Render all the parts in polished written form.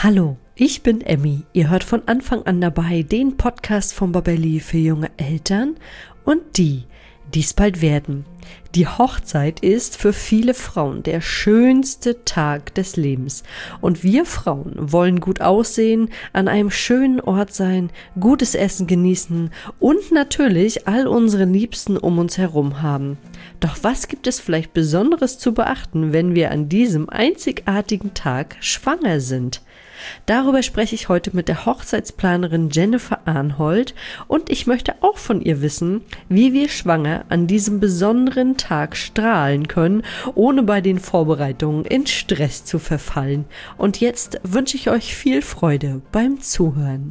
Hallo, ich bin Emmy. Ihr hört von Anfang an dabei den Podcast von Babelli für junge Eltern und die, es bald werden. Die Hochzeit ist für viele Frauen der schönste Tag des Lebens. Und wir Frauen wollen gut aussehen, an einem schönen Ort sein, gutes Essen genießen und natürlich all unsere Liebsten um uns herum haben. Doch was gibt es vielleicht Besonderes zu beachten, wenn wir an diesem einzigartigen Tag schwanger sind? Darüber spreche ich heute mit der Hochzeitsplanerin Jennifer Arnhold und ich möchte auch von ihr wissen, wie wir schwanger an diesem besonderen Tag strahlen können, ohne bei den Vorbereitungen in Stress zu verfallen. Und jetzt wünsche ich euch viel Freude beim Zuhören.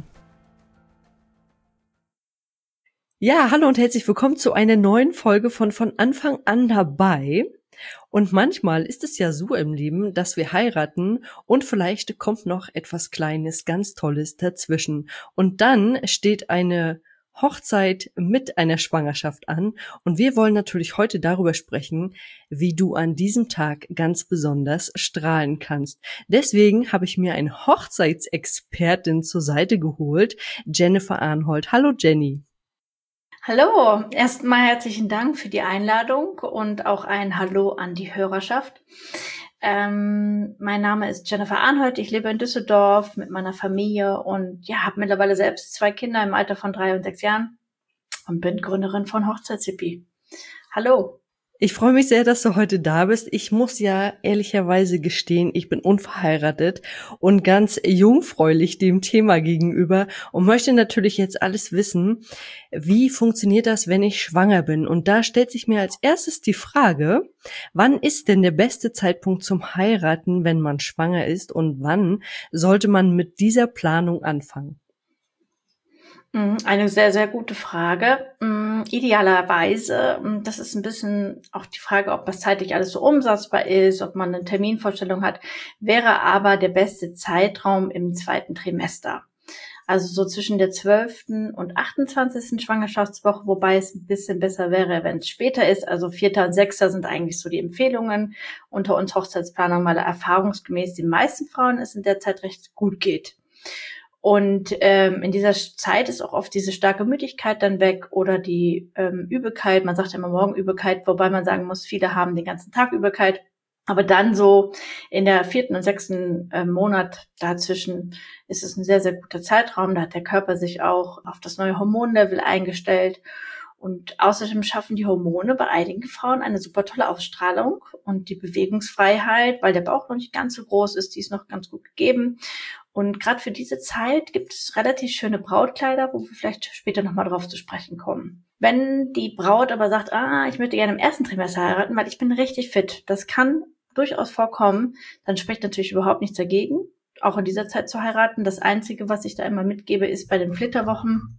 Ja, hallo und herzlich willkommen zu einer neuen Folge von Anfang an dabei. Und manchmal ist es ja so im Leben, dass wir heiraten und vielleicht kommt noch etwas Kleines, ganz Tolles dazwischen. Und dann steht eine Hochzeit mit einer Schwangerschaft an. Und wir wollen natürlich heute darüber sprechen, wie du an diesem Tag ganz besonders strahlen kannst. Deswegen habe ich mir eine Hochzeitsexpertin zur Seite geholt, Jennifer Arnhold. Hallo Jenny. Hallo, erstmal herzlichen Dank für die Einladung und auch ein Hallo an die Hörerschaft. Mein Name ist Jennifer Arnhold, ich lebe in Düsseldorf mit meiner Familie und habe mittlerweile selbst 2 Kinder im Alter von 3 und 6 Jahren und bin Gründerin von Hochzeitshippie. Hallo. Ich freue mich sehr, dass du heute da bist. Ich muss ja ehrlicherweise gestehen, ich bin unverheiratet und ganz jungfräulich dem Thema gegenüber und möchte natürlich jetzt alles wissen, wie funktioniert das, wenn ich schwanger bin? Und da stellt sich mir als erstes die Frage, wann ist denn der beste Zeitpunkt zum Heiraten, wenn man schwanger ist und wann sollte man mit dieser Planung anfangen? Eine sehr, sehr gute Frage. Idealerweise, das ist ein bisschen auch die Frage, ob das zeitlich alles so umsetzbar ist, ob man eine Terminvorstellung hat, wäre aber der beste Zeitraum im 2. Trimester. Also so zwischen der 12. und 28. Schwangerschaftswoche, wobei es ein bisschen besser wäre, wenn es später ist. Also 4. und 6. sind eigentlich so die Empfehlungen unter uns Hochzeitsplanern, weil erfahrungsgemäß den meisten Frauen es in der Zeit recht gut geht. Und in dieser Zeit ist auch oft diese starke Müdigkeit dann weg oder die Übelkeit. Man sagt ja immer Morgenübelkeit, wobei man sagen muss, viele haben den ganzen Tag Übelkeit. Aber dann so in der 4. und 6. Monat dazwischen ist es ein sehr, sehr guter Zeitraum. Da hat der Körper sich auch auf das neue Hormonlevel eingestellt. Und außerdem schaffen die Hormone bei einigen Frauen eine super tolle Ausstrahlung und die Bewegungsfreiheit, weil der Bauch noch nicht ganz so groß ist, die ist noch ganz gut gegeben. Und gerade für diese Zeit gibt es relativ schöne Brautkleider, wo wir vielleicht später nochmal drauf zu sprechen kommen. Wenn die Braut aber sagt, ich möchte gerne im 1. Trimester heiraten, weil ich bin richtig fit, das kann durchaus vorkommen, dann spricht natürlich überhaupt nichts dagegen, auch in dieser Zeit zu heiraten. Das Einzige, was ich da immer mitgebe, ist bei den Flitterwochen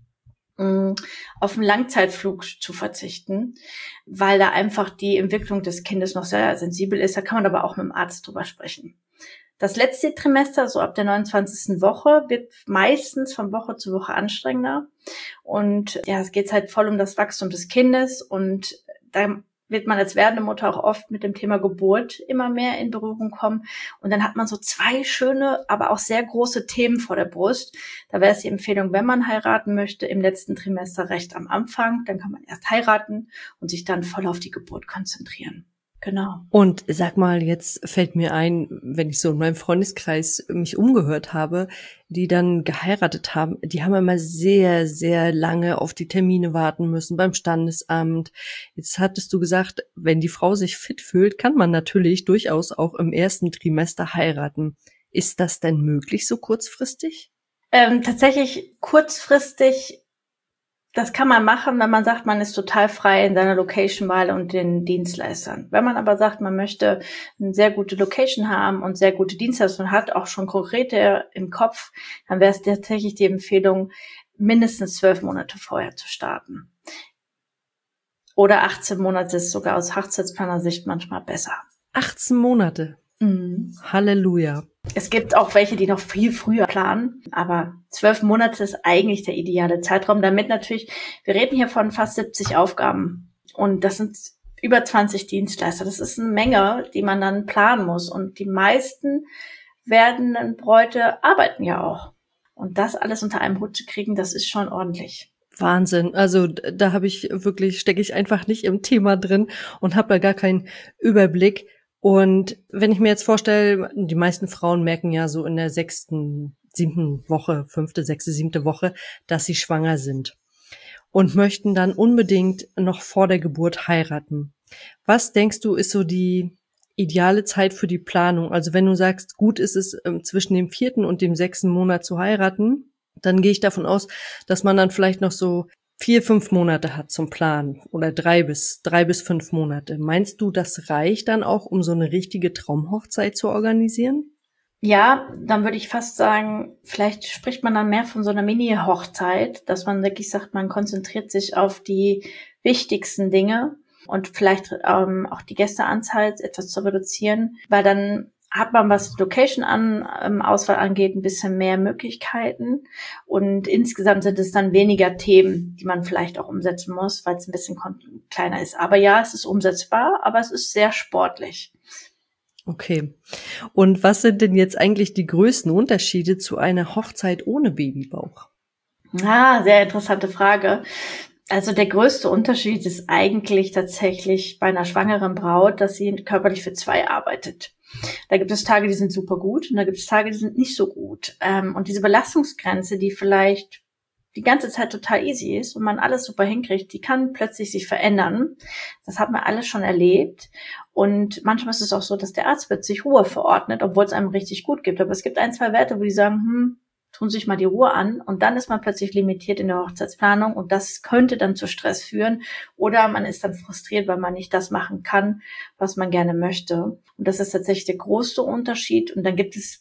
auf einen Langzeitflug zu verzichten, weil da einfach die Entwicklung des Kindes noch sehr sensibel ist. Da kann man aber auch mit dem Arzt drüber sprechen. Das letzte Trimester, so ab der 29. Woche, wird meistens von Woche zu Woche anstrengender. Und es geht halt voll um das Wachstum des Kindes. Und da wird man als werdende Mutter auch oft mit dem Thema Geburt immer mehr in Berührung kommen. Und dann hat man so 2 schöne, aber auch sehr große Themen vor der Brust. Da wäre es die Empfehlung, wenn man heiraten möchte, im letzten Trimester recht am Anfang. Dann kann man erst heiraten und sich dann voll auf die Geburt konzentrieren. Genau. Und sag mal, jetzt fällt mir ein, wenn ich so in meinem Freundeskreis mich umgehört habe, die dann geheiratet haben, die haben immer sehr, sehr lange auf die Termine warten müssen beim Standesamt. Jetzt hattest du gesagt, wenn die Frau sich fit fühlt, kann man natürlich durchaus auch im 1. Trimester heiraten. Ist das denn möglich so kurzfristig? Tatsächlich kurzfristig. Das kann man machen, wenn man sagt, man ist total frei in seiner Location-Wahl und den Dienstleistern. Wenn man aber sagt, man möchte eine sehr gute Location haben und sehr gute Dienstleister und hat auch schon konkrete im Kopf, dann wäre es tatsächlich die Empfehlung, mindestens 12 Monate vorher zu starten. Oder 18 Monate ist sogar aus Hochzeitsplaner-Sicht manchmal besser. 18 Monate? Halleluja. Es gibt auch welche, die noch viel früher planen, aber 12 Monate ist eigentlich der ideale Zeitraum, damit natürlich, wir reden hier von fast 70 Aufgaben und das sind über 20 Dienstleister. Das ist eine Menge, die man dann planen muss und die meisten werdenden Bräute arbeiten ja auch. Und das alles unter einem Hut zu kriegen, das ist schon ordentlich. Wahnsinn. Also da stecke ich einfach nicht im Thema drin und habe da gar keinen Überblick. Und wenn ich mir jetzt vorstelle, die meisten Frauen merken ja so in der 6., 7. Woche, 5., 6., 7. Woche, dass sie schwanger sind und möchten dann unbedingt noch vor der Geburt heiraten. Was denkst du, ist so die ideale Zeit für die Planung? Also wenn du sagst, gut ist es zwischen dem 4. und dem 6. Monat zu heiraten, dann gehe ich davon aus, dass man dann vielleicht noch so 4, 5 Monate hat zum Planen oder 3 bis 5 Monate. Meinst du, das reicht dann auch, um so eine richtige Traumhochzeit zu organisieren? Ja, dann würde ich fast sagen, vielleicht spricht man dann mehr von so einer Mini-Hochzeit, dass man wirklich sagt, man konzentriert sich auf die wichtigsten Dinge und vielleicht auch die Gästeanzahl etwas zu reduzieren, weil dann hat man, was Location Auswahl angeht, ein bisschen mehr Möglichkeiten und insgesamt sind es dann weniger Themen, die man vielleicht auch umsetzen muss, weil es ein bisschen kleiner ist. Aber ja, es ist umsetzbar, aber es ist sehr sportlich. Okay. Und was sind denn jetzt eigentlich die größten Unterschiede zu einer Hochzeit ohne Babybauch? Sehr interessante Frage. Also der größte Unterschied ist eigentlich tatsächlich bei einer schwangeren Braut, dass sie körperlich für 2 arbeitet. Da gibt es Tage, die sind super gut und da gibt es Tage, die sind nicht so gut. Und diese Belastungsgrenze, die vielleicht die ganze Zeit total easy ist und man alles super hinkriegt, die kann plötzlich sich verändern. Das hat man alles schon erlebt. Und manchmal ist es auch so, dass der Arzt plötzlich Ruhe verordnet, obwohl es einem richtig gut gibt. Aber es gibt 1, 2 Werte, wo die sagen, tun sich mal die Ruhe an und dann ist man plötzlich limitiert in der Hochzeitsplanung und das könnte dann zu Stress führen oder man ist dann frustriert, weil man nicht das machen kann, was man gerne möchte. Und das ist tatsächlich der größte Unterschied. Und dann gibt es,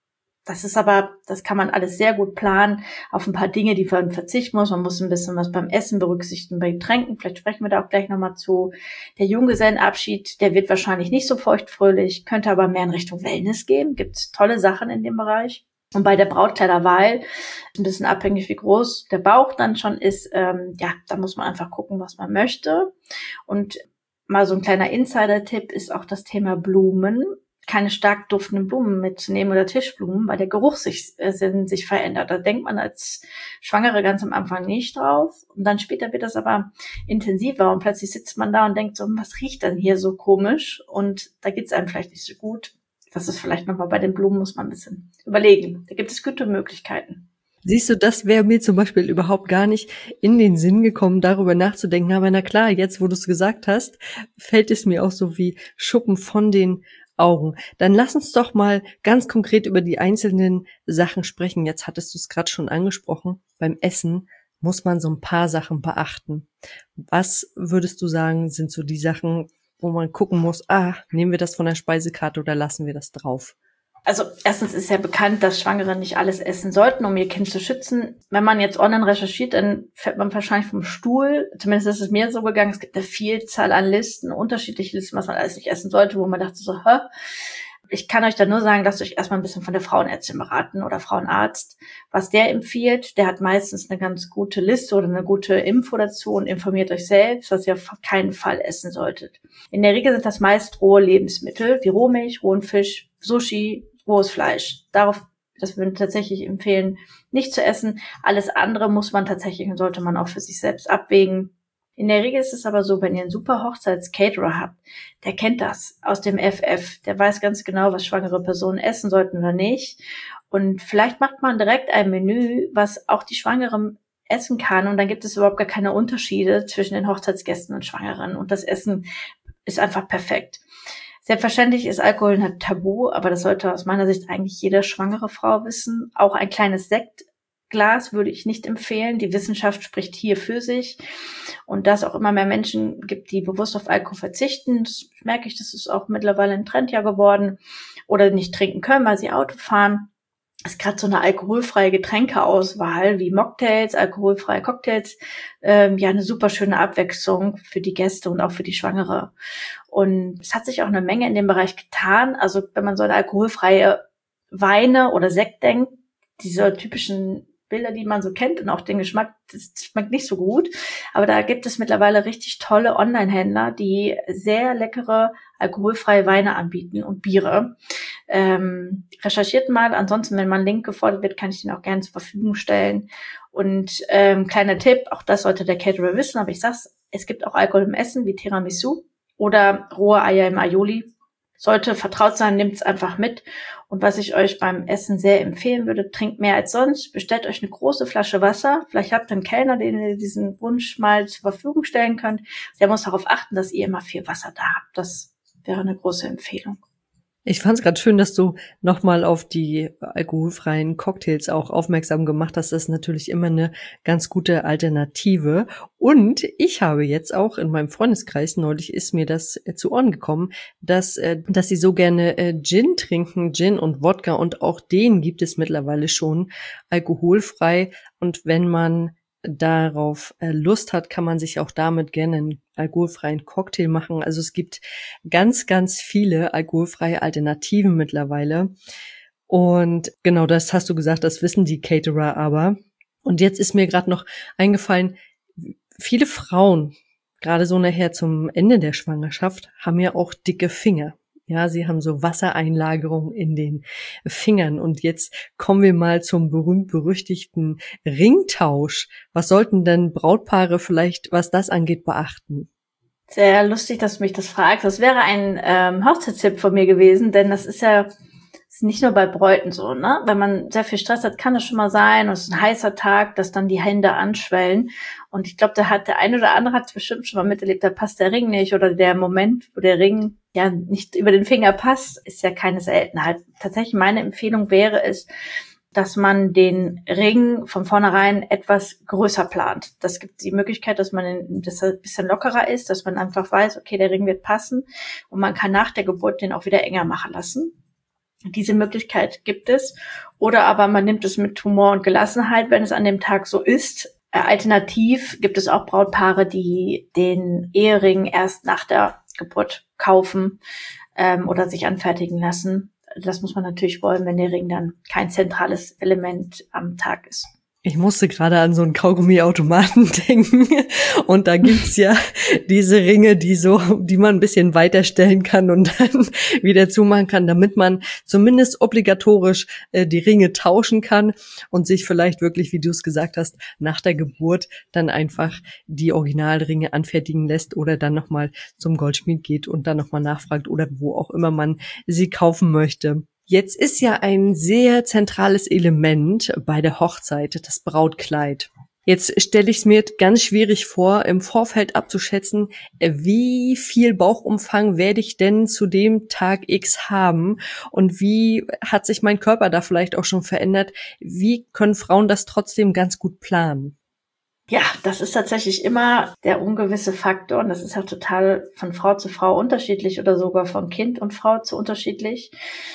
das kann man alles sehr gut planen, auf ein paar Dinge, die man verzichten muss. Man muss ein bisschen was beim Essen berücksichtigen, bei Getränken. Vielleicht sprechen wir da auch gleich nochmal zu. Der Junggesellenabschied, der wird wahrscheinlich nicht so feuchtfröhlich, könnte aber mehr in Richtung Wellness gehen. Gibt tolle Sachen in dem Bereich. Und bei der Brautkleiderwahl, ein bisschen abhängig, wie groß der Bauch dann schon ist, da muss man einfach gucken, was man möchte. Und mal so ein kleiner Insider-Tipp ist auch das Thema Blumen. Keine stark duftenden Blumen mitzunehmen oder Tischblumen, weil der Geruchssinn sich verändert. Da denkt man als Schwangere ganz am Anfang nicht drauf. Und dann später wird das aber intensiver und plötzlich sitzt man da und denkt so, was riecht denn hier so komisch? Und da geht's einem vielleicht nicht so gut. Das ist vielleicht nochmal bei den Blumen, muss man ein bisschen überlegen. Da gibt es gute Möglichkeiten. Siehst du, das wäre mir zum Beispiel überhaupt gar nicht in den Sinn gekommen, darüber nachzudenken. Aber na klar, jetzt, wo du es gesagt hast, fällt es mir auch so wie Schuppen von den Augen. Dann lass uns doch mal ganz konkret über die einzelnen Sachen sprechen. Jetzt hattest du es gerade schon angesprochen. Beim Essen muss man so ein paar Sachen beachten. Was würdest du sagen, sind so die Sachen, wo man gucken muss, nehmen wir das von der Speisekarte oder lassen wir das drauf? Also erstens ist ja bekannt, dass Schwangere nicht alles essen sollten, um ihr Kind zu schützen. Wenn man jetzt online recherchiert, dann fällt man wahrscheinlich vom Stuhl. Zumindest ist es mir so gegangen. Es gibt eine Vielzahl an Listen, unterschiedliche Listen, was man alles nicht essen sollte, wo man dachte so, Ich kann euch da nur sagen, lasst euch erstmal ein bisschen von der Frauenärztin beraten oder Frauenarzt. Was der empfiehlt, der hat meistens eine ganz gute Liste oder eine gute Info dazu und informiert euch selbst, was ihr auf keinen Fall essen solltet. In der Regel sind das meist rohe Lebensmittel, wie Rohmilch, rohen Fisch, Sushi, rohes Fleisch. Das würden wir tatsächlich empfehlen, nicht zu essen. Alles andere muss man tatsächlich und sollte man auch für sich selbst abwägen. In der Regel ist es aber so, wenn ihr einen super Hochzeits-Caterer habt, der kennt das aus dem FF. Der weiß ganz genau, was schwangere Personen essen sollten oder nicht. Und vielleicht macht man direkt ein Menü, was auch die Schwangere essen kann. Und dann gibt es überhaupt gar keine Unterschiede zwischen den Hochzeitsgästen und Schwangeren. Und das Essen ist einfach perfekt. Selbstverständlich ist Alkohol ein Tabu, aber das sollte aus meiner Sicht eigentlich jede schwangere Frau wissen. Auch ein kleines Sektglas würde ich nicht empfehlen. Die Wissenschaft spricht hier für sich. Und da es auch immer mehr Menschen gibt, die bewusst auf Alkohol verzichten, das merke ich, das ist auch mittlerweile ein Trend ja geworden, oder nicht trinken können, weil sie Auto fahren. Es ist gerade so eine alkoholfreie Getränkeauswahl wie Mocktails, alkoholfreie Cocktails, eine super schöne Abwechslung für die Gäste und auch für die Schwangere. Und es hat sich auch eine Menge in dem Bereich getan. Also wenn man so an alkoholfreie Weine oder Sekt denkt, diese typischen Bilder, die man so kennt und auch den Geschmack, das schmeckt nicht so gut. Aber da gibt es mittlerweile richtig tolle Online-Händler, die sehr leckere alkoholfreie Weine anbieten und Biere. Recherchiert mal. Ansonsten, wenn mal ein Link gefordert wird, kann ich den auch gerne zur Verfügung stellen. Und kleiner Tipp, auch das sollte der Caterer wissen, aber ich sag's, es gibt auch Alkohol im Essen, wie Tiramisu oder rohe Eier im Aioli. Sollte vertraut sein, nehmt's einfach mit. Und was ich euch beim Essen sehr empfehlen würde, trinkt mehr als sonst, bestellt euch eine große Flasche Wasser. Vielleicht habt ihr einen Kellner, den ihr diesen Wunsch mal zur Verfügung stellen könnt. Der muss darauf achten, dass ihr immer viel Wasser da habt. Das wäre eine große Empfehlung. Ich fand es gerade schön, dass du nochmal auf die alkoholfreien Cocktails auch aufmerksam gemacht hast. Das ist natürlich immer eine ganz gute Alternative. Und ich habe jetzt auch in meinem Freundeskreis, neulich ist mir das zu Ohren gekommen, dass sie so gerne Gin trinken, Gin und Wodka. Und auch den gibt es mittlerweile schon alkoholfrei. Und wenn man darauf Lust hat, kann man sich auch damit gerne einen alkoholfreien Cocktail machen. Also es gibt ganz, ganz viele alkoholfreie Alternativen mittlerweile. Und genau das hast du gesagt, das wissen die Caterer aber. Und jetzt ist mir gerade noch eingefallen, viele Frauen, gerade so nachher zum Ende der Schwangerschaft, haben ja auch dicke Finger. Ja, sie haben so Wassereinlagerung in den Fingern. Und jetzt kommen wir mal zum berühmt-berüchtigten Ringtausch. Was sollten denn Brautpaare vielleicht, was das angeht, beachten? Sehr lustig, dass du mich das fragst. Das wäre ein Hochzeitstipp von mir gewesen, denn das ist ja nicht nur bei Bräuten so, ne? Wenn man sehr viel Stress hat, kann das schon mal sein, und es ist ein heißer Tag, dass dann die Hände anschwellen. Und ich glaube, der eine oder andere hat es bestimmt schon mal miterlebt, da passt der Ring nicht, oder der Moment, wo der Ring ja nicht über den Finger passt, ist ja keine Seltenheit. Tatsächlich meine Empfehlung wäre es, dass man den Ring von vornherein etwas größer plant. Das gibt die Möglichkeit, dass das ein bisschen lockerer ist, dass man einfach weiß, okay, der Ring wird passen, und man kann nach der Geburt den auch wieder enger machen lassen. Diese Möglichkeit gibt es. Oder aber man nimmt es mit Humor und Gelassenheit, wenn es an dem Tag so ist. Alternativ gibt es auch Brautpaare, die den Ehering erst nach der Geburt kaufen oder sich anfertigen lassen. Das muss man natürlich wollen, wenn der Ring dann kein zentrales Element am Tag ist. Ich musste gerade an so einen Kaugummiautomaten denken, und da gibt's ja diese Ringe, die man ein bisschen weiterstellen kann und dann wieder zumachen kann, damit man zumindest obligatorisch die Ringe tauschen kann und sich vielleicht wirklich, wie du es gesagt hast, nach der Geburt dann einfach die Originalringe anfertigen lässt oder dann nochmal zum Goldschmied geht und dann nochmal nachfragt oder wo auch immer man sie kaufen möchte. Jetzt ist ja ein sehr zentrales Element bei der Hochzeit das Brautkleid. Jetzt stelle ich es mir ganz schwierig vor, im Vorfeld abzuschätzen, wie viel Bauchumfang werde ich denn zu dem Tag X haben und wie hat sich mein Körper da vielleicht auch schon verändert. Wie können Frauen das trotzdem ganz gut planen? Ja, das ist tatsächlich immer der ungewisse Faktor, und das ist ja total von Frau zu Frau unterschiedlich oder sogar von Kind und Frau zu unterschiedlich.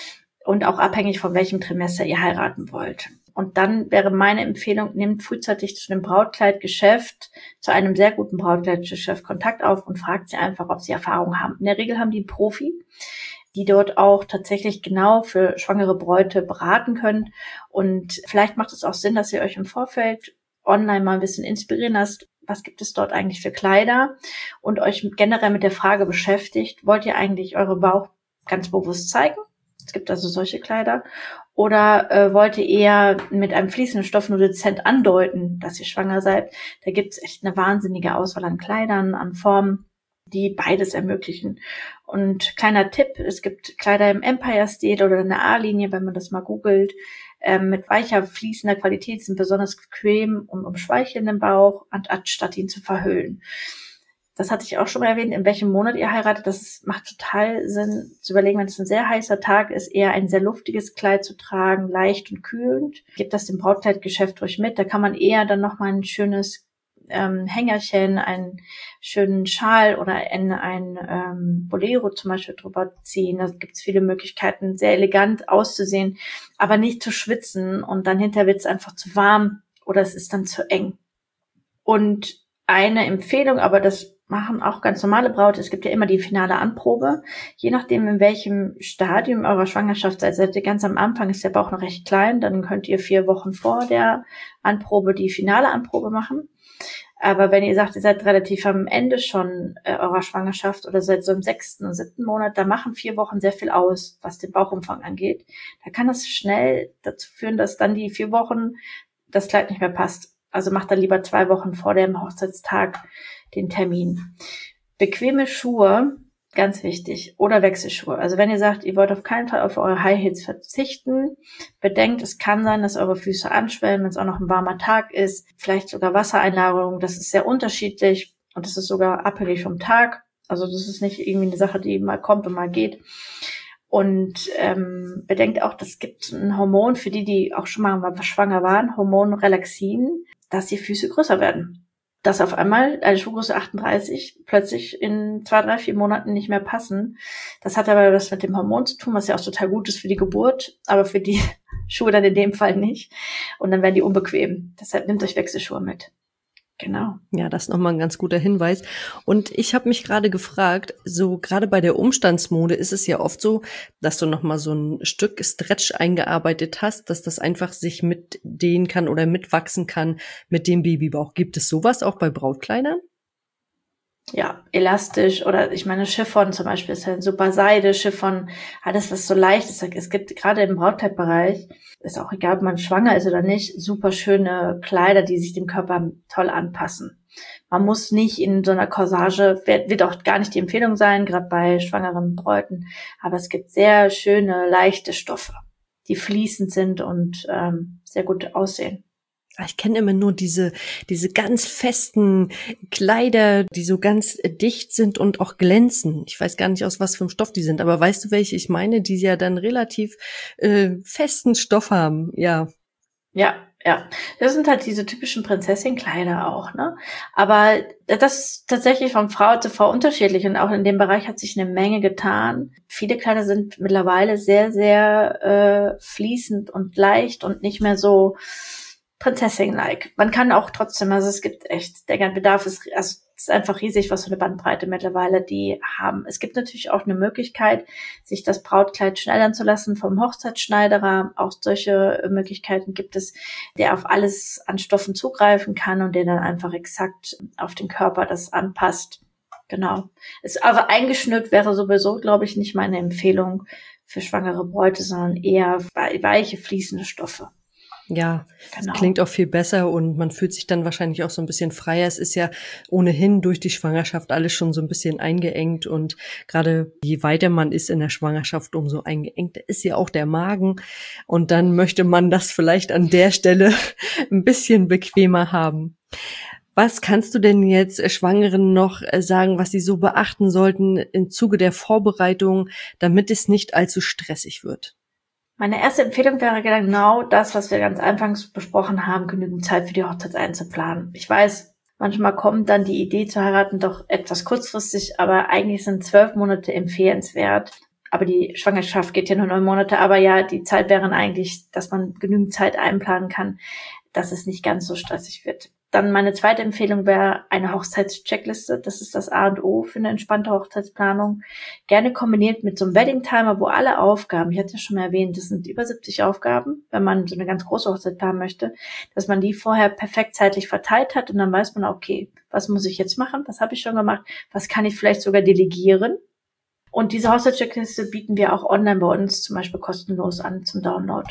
Und auch abhängig von welchem Trimester ihr heiraten wollt. Und dann wäre meine Empfehlung, nehmt frühzeitig zu einem Brautkleidgeschäft, zu einem sehr guten Brautkleidgeschäft Kontakt auf und fragt sie einfach, ob sie Erfahrung haben. In der Regel haben die einen Profi, die dort auch tatsächlich genau für schwangere Bräute beraten können. Und vielleicht macht es auch Sinn, dass ihr euch im Vorfeld online mal ein bisschen inspirieren lasst. Was gibt es dort eigentlich für Kleider? Und euch generell mit der Frage beschäftigt, wollt ihr eigentlich eure Bauch ganz bewusst zeigen? Es gibt also solche Kleider. Oder wollt ihr eher mit einem fließenden Stoff nur dezent andeuten, dass ihr schwanger seid? Da gibt es echt eine wahnsinnige Auswahl an Kleidern, an Formen, die beides ermöglichen. Und kleiner Tipp, es gibt Kleider im Empire-Stil oder in der A-Linie, wenn man das mal googelt, mit weicher, fließender Qualität, sind besonders bequem und umschweicheln den Bauch, anstatt ihn zu verhüllen. Das hatte ich auch schon mal erwähnt, in welchem Monat ihr heiratet. Das macht total Sinn zu überlegen, wenn es ein sehr heißer Tag ist, eher ein sehr luftiges Kleid zu tragen, leicht und kühlend. Gebt das dem Brautkleidgeschäft ruhig mit. Da kann man eher dann nochmal ein schönes Hängerchen, einen schönen Schal oder ein Bolero zum Beispiel drüber ziehen. Da gibt es viele Möglichkeiten, sehr elegant auszusehen, aber nicht zu schwitzen, und dann hinterher wird es einfach zu warm oder es ist dann zu eng. Und eine Empfehlung, aber das machen auch ganz normale Braute, es gibt ja immer die finale Anprobe. Je nachdem, in welchem Stadium eurer Schwangerschaft seid ihr ganz am Anfang, ist der Bauch noch recht klein, dann könnt ihr 4 Wochen vor der Anprobe die finale Anprobe machen. Aber wenn ihr sagt, ihr seid relativ am Ende schon eurer Schwangerschaft oder seid so im 6. und 7. Monat, da machen 4 Wochen sehr viel aus, was den Bauchumfang angeht. Da kann das schnell dazu führen, dass dann die 4 Wochen das Kleid nicht mehr passt. Also macht dann lieber 2 Wochen vor dem Hochzeitstag den Termin. Bequeme Schuhe, ganz wichtig, oder Wechselschuhe. Also wenn ihr sagt, ihr wollt auf keinen Fall auf eure High Heels verzichten, bedenkt, es kann sein, dass eure Füße anschwellen, wenn es auch noch ein warmer Tag ist, vielleicht sogar Wassereinlagerung, das ist sehr unterschiedlich und das ist sogar abhängig vom Tag. Also das ist nicht irgendwie eine Sache, die mal kommt und mal geht. Und bedenkt auch, das gibt ein Hormon für die auch schon mal schwanger waren, Hormon Relaxin, dass die Füße größer werden. Dass auf einmal eine Schuhgröße 38 plötzlich in 2, 3, 4 Monaten nicht mehr passen. Das hat aber was mit dem Hormon zu tun, was ja auch total gut ist für die Geburt, aber für die Schuhe dann in dem Fall nicht. Und dann werden die unbequem. Deshalb nehmt euch Wechselschuhe mit. Genau. Ja, das ist nochmal ein ganz guter Hinweis. Und ich habe mich gerade gefragt, so gerade bei der Umstandsmode ist es ja oft so, dass du nochmal so ein Stück Stretch eingearbeitet hast, dass das einfach sich mitdehnen kann oder mitwachsen kann mit dem Babybauch. Gibt es sowas auch bei Brautkleidern? Ja, elastisch oder ich meine Chiffon zum Beispiel ist ja ein super Seide, Chiffon, alles was so leicht ist. Es gibt gerade im Brautkleidbereich, ist auch egal, ob man schwanger ist oder nicht, super schöne Kleider, die sich dem Körper toll anpassen. Man muss nicht in so einer Corsage, wird auch gar nicht die Empfehlung sein, gerade bei schwangeren Bräuten, aber es gibt sehr schöne, leichte Stoffe, die fließend sind und sehr gut aussehen. Ich kenne immer nur diese ganz festen Kleider, die so ganz dicht sind und auch glänzen. Ich weiß gar nicht, aus was für einem Stoff die sind, aber weißt du, welche ich meine, die ja dann relativ festen Stoff haben, ja. Ja. Das sind halt diese typischen Prinzessin-Kleider auch, ne? Aber das ist tatsächlich von Frau zu Frau unterschiedlich und auch in dem Bereich hat sich eine Menge getan. Viele Kleider sind mittlerweile sehr, sehr fließend und leicht und nicht mehr so Prinzessin-like. Man kann auch trotzdem, also es gibt echt, der Bedarf ist, also es ist einfach riesig, was für eine Bandbreite mittlerweile die haben. Es gibt natürlich auch eine Möglichkeit, sich das Brautkleid schneidern zu lassen vom Hochzeitsschneiderer. Auch solche Möglichkeiten gibt es, der auf alles an Stoffen zugreifen kann und der dann einfach exakt auf den Körper das anpasst. Genau. Aber eingeschnürt wäre sowieso, glaube ich, nicht meine Empfehlung für schwangere Bräute, sondern eher weiche, fließende Stoffe. Ja, genau. Klingt auch viel besser und man fühlt sich dann wahrscheinlich auch so ein bisschen freier. Es ist ja ohnehin durch die Schwangerschaft alles schon so ein bisschen eingeengt und gerade je weiter man ist in der Schwangerschaft, umso eingeengter ist ja auch der Magen und dann möchte man das vielleicht an der Stelle ein bisschen bequemer haben. Was kannst du denn jetzt Schwangeren noch sagen, was sie so beachten sollten im Zuge der Vorbereitung, damit es nicht allzu stressig wird? Meine erste Empfehlung wäre genau das, was wir ganz anfangs besprochen haben, genügend Zeit für die Hochzeit einzuplanen. Ich weiß, manchmal kommt dann die Idee zu heiraten doch etwas kurzfristig, aber eigentlich sind 12 Monate empfehlenswert. Aber die Schwangerschaft geht ja nur 9 Monate, aber ja, die Zeit wären eigentlich, dass man genügend Zeit einplanen kann, dass es nicht ganz so stressig wird. Dann meine zweite Empfehlung wäre eine Hochzeitscheckliste. Das ist das A und O für eine entspannte Hochzeitsplanung. Gerne kombiniert mit so einem Wedding-Timer, wo alle Aufgaben, ich hatte ja schon mal erwähnt, das sind über 70 Aufgaben, wenn man so eine ganz große Hochzeit planen möchte, dass man die vorher perfekt zeitlich verteilt hat und dann weiß man, okay, was muss ich jetzt machen? Was habe ich schon gemacht? Was kann ich vielleicht sogar delegieren? Und diese Hochzeitscheckliste bieten wir auch online bei uns zum Beispiel kostenlos an zum Download.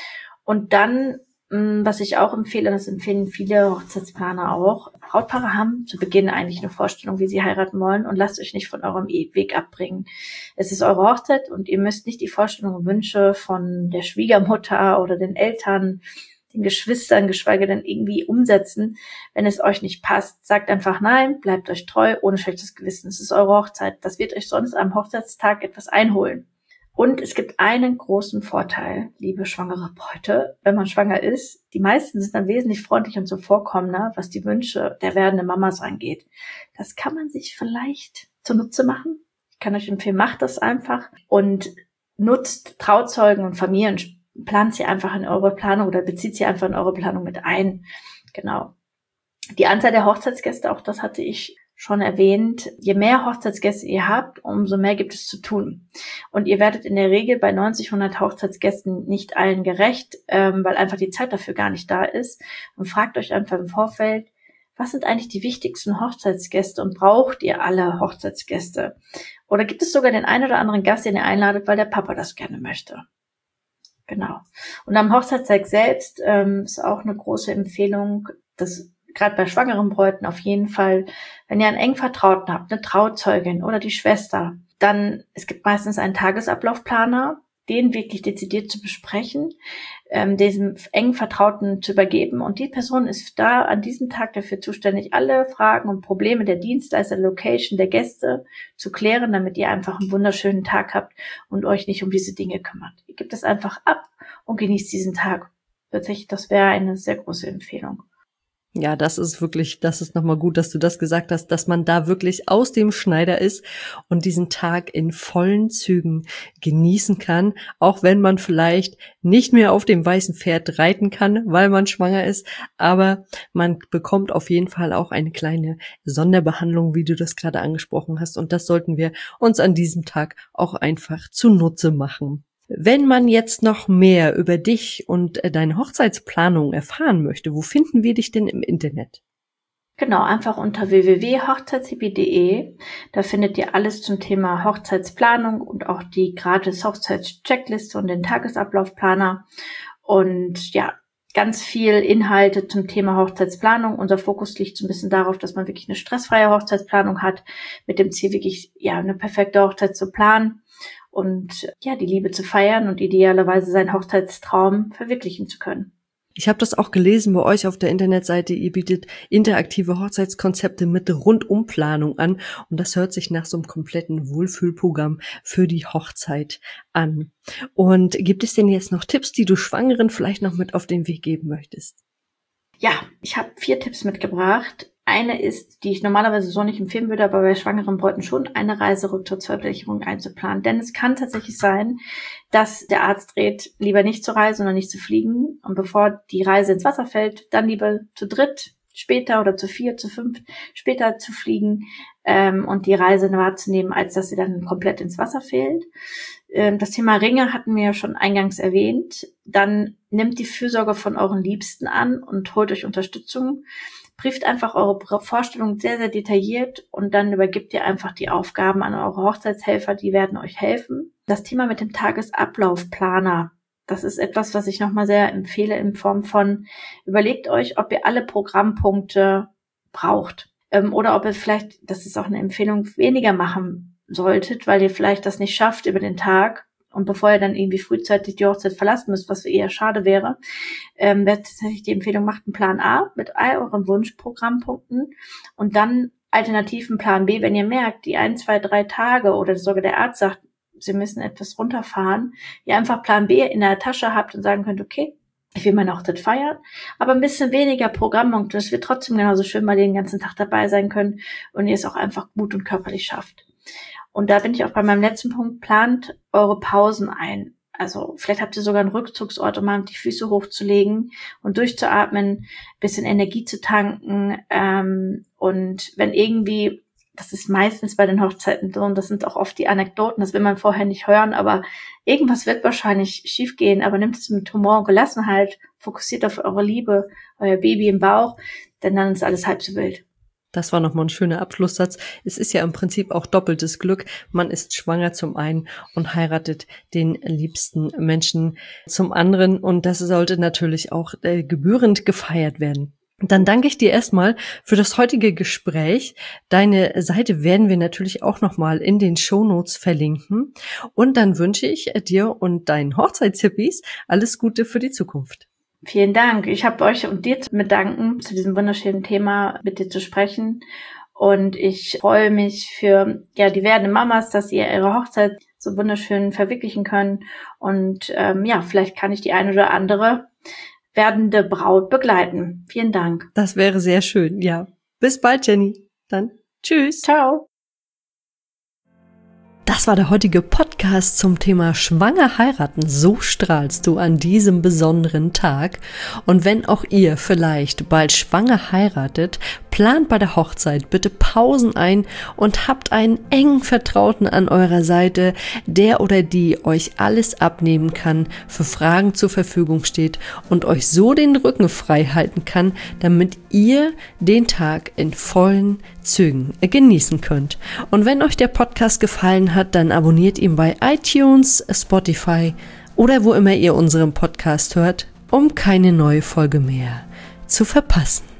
Und dann was ich auch empfehle, das empfehlen viele Hochzeitsplaner auch. Brautpaare haben zu Beginn eigentlich eine Vorstellung, wie sie heiraten wollen und lasst euch nicht von eurem Weg abbringen. Es ist eure Hochzeit und ihr müsst nicht die Vorstellungen und Wünsche von der Schwiegermutter oder den Eltern, den Geschwistern, geschweige denn irgendwie umsetzen. Wenn es euch nicht passt, sagt einfach nein, bleibt euch treu, ohne schlechtes Gewissen. Es ist eure Hochzeit. Das wird euch sonst am Hochzeitstag etwas einholen. Und es gibt einen großen Vorteil, liebe schwangere Bräute, wenn man schwanger ist. Die meisten sind dann wesentlich freundlicher und zuvorkommender, was die Wünsche der werdenden Mamas angeht. Das kann man sich vielleicht zunutze machen. Ich kann euch empfehlen, macht das einfach und nutzt Trauzeugen und Familien, plant sie einfach in eure Planung oder bezieht sie einfach in eure Planung mit ein. Genau. Die Anzahl der Hochzeitsgäste, auch das hatte ich schon erwähnt, je mehr Hochzeitsgäste ihr habt, umso mehr gibt es zu tun. Und ihr werdet in der Regel bei 90, 100 Hochzeitsgästen nicht allen gerecht, weil einfach die Zeit dafür gar nicht da ist. Und fragt euch einfach im Vorfeld, was sind eigentlich die wichtigsten Hochzeitsgäste und braucht ihr alle Hochzeitsgäste? Oder gibt es sogar den einen oder anderen Gast, den ihr einladet, weil der Papa das gerne möchte? Genau. Und am Hochzeitstag selbst ist auch eine große Empfehlung, dass gerade bei schwangeren Bräuten auf jeden Fall, wenn ihr einen eng Vertrauten habt, eine Trauzeugin oder die Schwester, dann, es gibt meistens einen Tagesablaufplaner, den wirklich dezidiert zu besprechen, diesem engen Vertrauten zu übergeben. Und die Person ist da an diesem Tag dafür zuständig, alle Fragen und Probleme der Dienstleister, der Location, der Gäste zu klären, damit ihr einfach einen wunderschönen Tag habt und euch nicht um diese Dinge kümmert. Ihr gebt es einfach ab und genießt diesen Tag. Tatsächlich, das wäre eine sehr große Empfehlung. Ja, das ist nochmal gut, dass du das gesagt hast, dass man da wirklich aus dem Schneider ist und diesen Tag in vollen Zügen genießen kann, auch wenn man vielleicht nicht mehr auf dem weißen Pferd reiten kann, weil man schwanger ist, aber man bekommt auf jeden Fall auch eine kleine Sonderbehandlung, wie du das gerade angesprochen hast, und das sollten wir uns an diesem Tag auch einfach zunutze machen. Wenn man jetzt noch mehr über dich und deine Hochzeitsplanung erfahren möchte, wo finden wir dich denn im Internet? Genau, einfach unter www.hochzeitshippie.de. Da findet ihr alles zum Thema Hochzeitsplanung und auch die gratis Hochzeitscheckliste und den Tagesablaufplaner. Und ja, ganz viel Inhalte zum Thema Hochzeitsplanung. Unser Fokus liegt so ein bisschen darauf, dass man wirklich eine stressfreie Hochzeitsplanung hat, mit dem Ziel wirklich, ja, eine perfekte Hochzeit zu planen und ja, die Liebe zu feiern und idealerweise seinen Hochzeitstraum verwirklichen zu können. Ich habe das auch gelesen bei euch auf der Internetseite. Ihr bietet interaktive Hochzeitskonzepte mit Rundumplanung an. Und das hört sich nach so einem kompletten Wohlfühlprogramm für die Hochzeit an. Und gibt es denn jetzt noch Tipps, die du Schwangeren vielleicht noch mit auf den Weg geben möchtest? Ja, ich habe 4 Tipps mitgebracht. Eine ist, die ich normalerweise so nicht empfehlen würde, aber bei schwangeren Bräuten schon, eine Reiserücktrittsversicherung einzuplanen. Denn es kann tatsächlich sein, dass der Arzt rät, lieber nicht zu reisen oder nicht zu fliegen. Und bevor die Reise ins Wasser fällt, dann lieber zu dritt später oder zu 4, zu 5 später zu fliegen und die Reise wahrzunehmen, als dass sie dann komplett ins Wasser fällt. Das Thema Ringe hatten wir ja schon eingangs erwähnt. Dann nehmt die Fürsorge von euren Liebsten an und holt euch Unterstützung. Brieft einfach eure Vorstellung sehr, sehr detailliert und dann übergibt ihr einfach die Aufgaben an eure Hochzeitshelfer, die werden euch helfen. Das Thema mit dem Tagesablaufplaner, das ist etwas, was ich nochmal sehr empfehle in Form von, überlegt euch, ob ihr alle Programmpunkte braucht oder ob ihr vielleicht, das ist auch eine Empfehlung, weniger machen solltet, weil ihr vielleicht das nicht schafft über den Tag. Und bevor ihr dann irgendwie frühzeitig die Hochzeit verlassen müsst, was eher schade wäre, wäre tatsächlich die Empfehlung, macht einen Plan A mit all euren Wunschprogrammpunkten und dann alternativen Plan B, wenn ihr merkt, die 1, 2, 3 Tage oder sogar der Arzt sagt, Sie müssen etwas runterfahren, ihr einfach Plan B in der Tasche habt und sagen könnt, okay, ich will meine Hochzeit feiern, aber ein bisschen weniger Programmpunkte, dass wir trotzdem genauso schön mal den ganzen Tag dabei sein können und ihr es auch einfach gut und körperlich schafft. Und da bin ich auch bei meinem letzten Punkt, plant eure Pausen ein. Also vielleicht habt ihr sogar einen Rückzugsort, um mal die Füße hochzulegen und durchzuatmen, bisschen Energie zu tanken. Und wenn irgendwie, das ist meistens bei den Hochzeiten so, und das sind auch oft die Anekdoten, das will man vorher nicht hören, aber irgendwas wird wahrscheinlich schiefgehen, aber nehmt es mit Humor und Gelassenheit, fokussiert auf eure Liebe, euer Baby im Bauch, denn dann ist alles halb so wild. Das war nochmal ein schöner Abschlusssatz. Es ist ja im Prinzip auch doppeltes Glück. Man ist schwanger zum einen und heiratet den liebsten Menschen zum anderen. Und das sollte natürlich auch gebührend gefeiert werden. Dann danke ich dir erstmal für das heutige Gespräch. Deine Seite werden wir natürlich auch nochmal in den Shownotes verlinken. Und dann wünsche ich dir und deinen Hochzeitshippies alles Gute für die Zukunft. Vielen Dank. Ich habe euch und dir zu bedanken, zu diesem wunderschönen Thema mit dir zu sprechen. Und ich freue mich für die werdenden Mamas, dass ihr ihre Hochzeit so wunderschön verwirklichen können. Und vielleicht kann ich die eine oder andere werdende Braut begleiten. Vielen Dank. Das wäre sehr schön, ja. Bis bald, Jenny. Dann tschüss. Ciao. das war der heutige Podcast zum Thema Schwanger heiraten. So strahlst du an diesem besonderen Tag. Und wenn auch ihr vielleicht bald schwanger heiratet, plant bei der Hochzeit bitte Pausen ein und habt einen engen Vertrauten an eurer Seite, der oder die euch alles abnehmen kann, für Fragen zur Verfügung steht und euch so den Rücken frei halten kann, damit ihr den Tag in vollen Zügen genießen könnt. Und wenn euch der Podcast gefallen hat, dann abonniert ihn bei iTunes, Spotify oder wo immer ihr unseren Podcast hört, um keine neue Folge mehr zu verpassen.